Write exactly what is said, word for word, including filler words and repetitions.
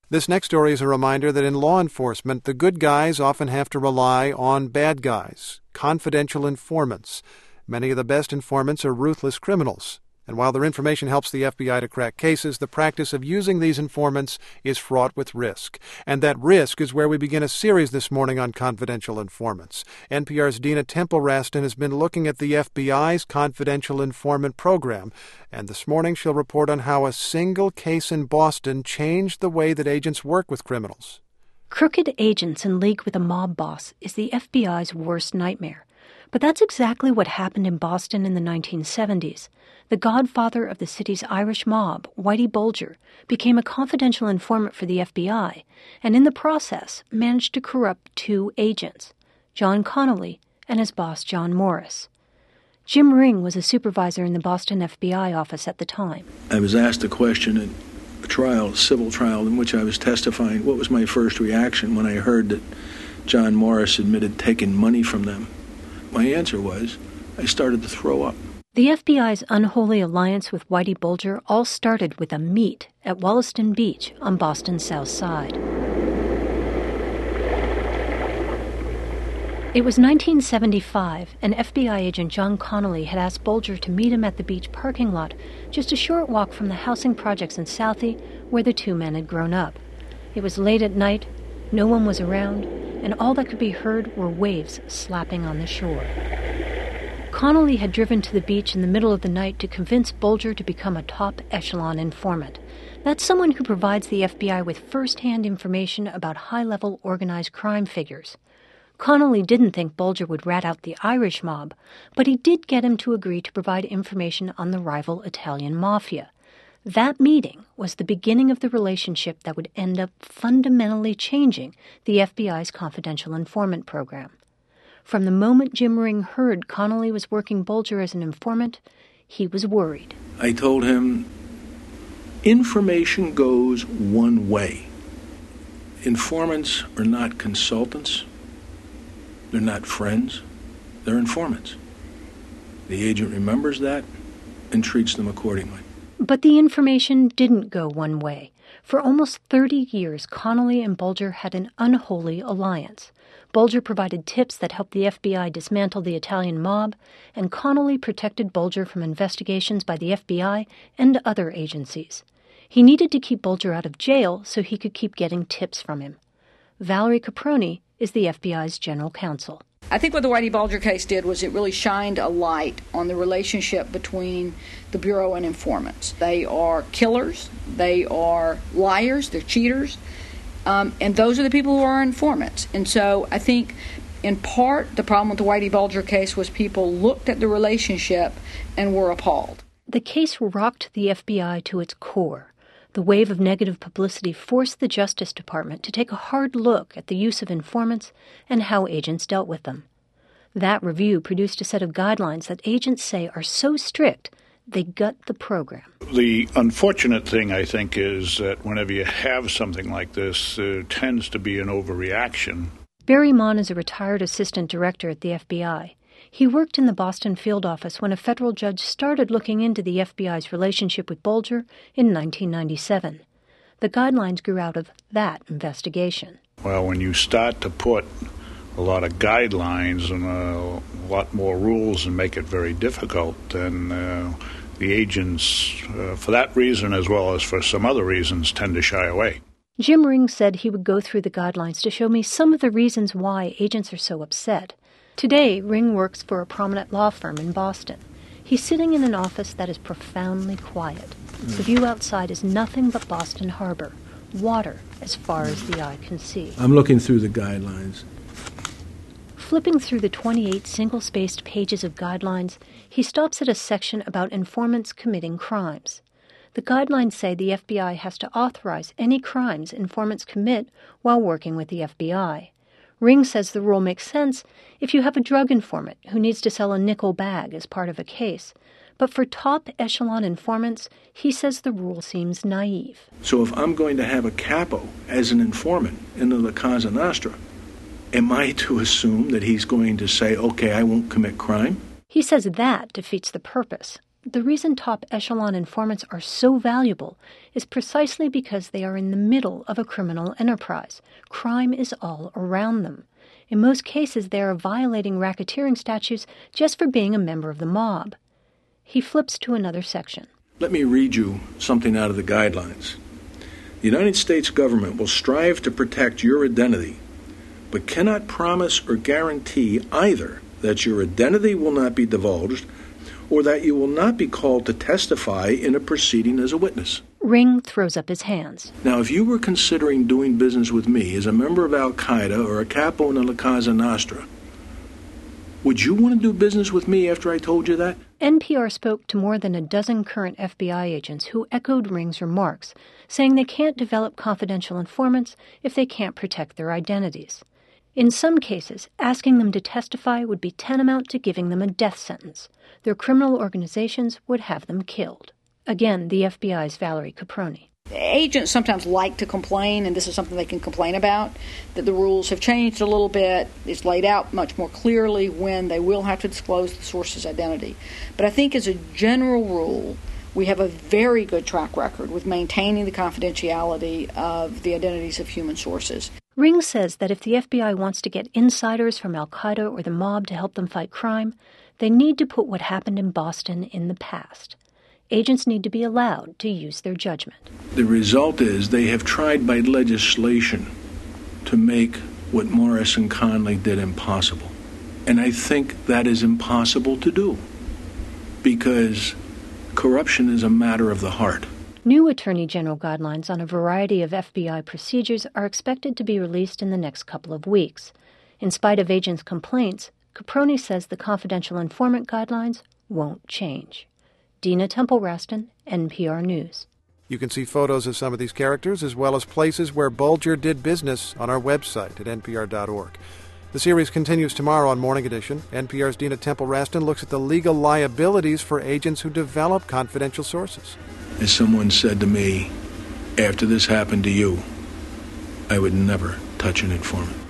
This next story is a reminder that in law enforcement, the good guys often have to rely on bad guys, confidential informants. Many of the best informants are ruthless criminals. And while their information helps the F B I to crack cases, the practice of using these informants is fraught with risk. And that risk is where we begin a series this morning on confidential informants. N P R's Dina Temple-Raston has been looking at the F B I's confidential informant program. And this morning she'll report on how a single case in Boston changed the way that agents work with criminals. Crooked agents in league with a mob boss is the F B I's worst nightmare. But that's exactly what happened in Boston in the nineteen seventies. The godfather of the city's Irish mob, Whitey Bulger, became a confidential informant for the F B I, and in the process managed to corrupt two agents, John Connolly and his boss John Morris. Jim Ring was a supervisor in the Boston F B I office at the time. I was asked a question at a trial, a civil trial, in which I was testifying. What was my first reaction when I heard that John Morris admitted taking money from them? My answer was, I started to throw up. The F B I's unholy alliance with Whitey Bulger all started with a meet at Wollaston Beach on Boston's South Side. It was nineteen seventy-five, and F B I agent John Connolly had asked Bulger to meet him at the beach parking lot, just a short walk from the housing projects in Southie, where the two men had grown up. It was late at night, no one was around, and all that could be heard were waves slapping on the shore. Connolly had driven to the beach in the middle of the night to convince Bulger to become a top echelon informant. That's someone who provides the F B I with first-hand information about high-level organized crime figures. Connolly didn't think Bulger would rat out the Irish mob, but he did get him to agree to provide information on the rival Italian mafia. That meeting was the beginning of the relationship that would end up fundamentally changing the F B I's confidential informant program. From the moment Jim Ring heard Connolly was working Bulger as an informant, he was worried. I told him, information goes one way. Informants are not consultants. They're not friends. They're informants. The agent remembers that and treats them accordingly. But the information didn't go one way. For almost thirty years, Connolly and Bulger had an unholy alliance. Bulger provided tips that helped the F B I dismantle the Italian mob, and Connolly protected Bulger from investigations by the F B I and other agencies. He needed to keep Bulger out of jail so he could keep getting tips from him. Valerie Caproni is the F B I's general counsel. I think what the Whitey Bulger case did was it really shined a light on the relationship between the Bureau and informants. They are killers, they are liars, they're cheaters, um, and those are the people who are informants. And so I think in part the problem with the Whitey Bulger case was people looked at the relationship and were appalled. The case rocked the F B I to its core. The wave of negative publicity forced the Justice Department to take a hard look at the use of informants and how agents dealt with them. That review produced a set of guidelines that agents say are so strict they gut the program. The unfortunate thing, I think, is that whenever you have something like this, there tends to be an overreaction. Barry Mon is a retired assistant director at the F B I. He worked in the Boston field office when a federal judge started looking into the F B I's relationship with Bulger in nineteen ninety-seven. The guidelines grew out of that investigation. Well, when you start to put a lot of guidelines and a lot more rules and make it very difficult, then uh, the agents, uh, for that reason as well as for some other reasons, tend to shy away. Jim Ring said he would go through the guidelines to show me some of the reasons why agents are so upset. Today, Ring works for a prominent law firm in Boston. He's sitting in an office that is profoundly quiet. The view outside is nothing but Boston Harbor, water as far as the eye can see. I'm looking through the guidelines. Flipping through the twenty-eight single-spaced pages of guidelines, he stops at a section about informants committing crimes. The guidelines say the F B I has to authorize any crimes informants commit while working with the F B I. Ring says the rule makes sense if you have a drug informant who needs to sell a nickel bag as part of a case. But for top echelon informants, he says the rule seems naive. So if I'm going to have a capo as an informant in the La Cosa Nostra, am I to assume that he's going to say, okay, I won't commit crime? He says that defeats the purpose. The reason top echelon informants are so valuable is precisely because they are in the middle of a criminal enterprise. Crime is all around them. In most cases, they are violating racketeering statutes just for being a member of the mob. He flips to another section. Let me read you something out of the guidelines. The United States government will strive to protect your identity, but cannot promise or guarantee either that your identity will not be divulged or that you will not be called to testify in a proceeding as a witness. Ring throws up his hands. Now, if you were considering doing business with me as a member of Al-Qaeda or a capo in La Cosa Nostra, would you want to do business with me after I told you that? N P R spoke to more than a dozen current F B I agents who echoed Ring's remarks, saying they can't develop confidential informants if they can't protect their identities. In some cases, asking them to testify would be tantamount to giving them a death sentence. Their criminal organizations would have them killed. Again, the F B I's Valerie Caproni. Agents sometimes like to complain, and this is something they can complain about, that the rules have changed a little bit. It's laid out much more clearly when they will have to disclose the source's identity. But I think as a general rule, we have a very good track record with maintaining the confidentiality of the identities of human sources. Ring says that if the F B I wants to get insiders from Al-Qaeda or the mob to help them fight crime, they need to put what happened in Boston in the past. Agents need to be allowed to use their judgment. The result is they have tried by legislation to make what Morris and Conley did impossible. And I think that is impossible to do because corruption is a matter of the heart. New Attorney General guidelines on a variety of F B I procedures are expected to be released in the next couple of weeks. In spite of agents' complaints, Caproni says the confidential informant guidelines won't change. Dina Temple-Raston, N P R News. You can see photos of some of these characters as well as places where Bulger did business on our website at N P R dot org. The series continues tomorrow on Morning Edition. N P R's Dina Temple-Raston looks at the legal liabilities for agents who develop confidential sources. As someone said to me, after this happened to you, I would never touch an informant.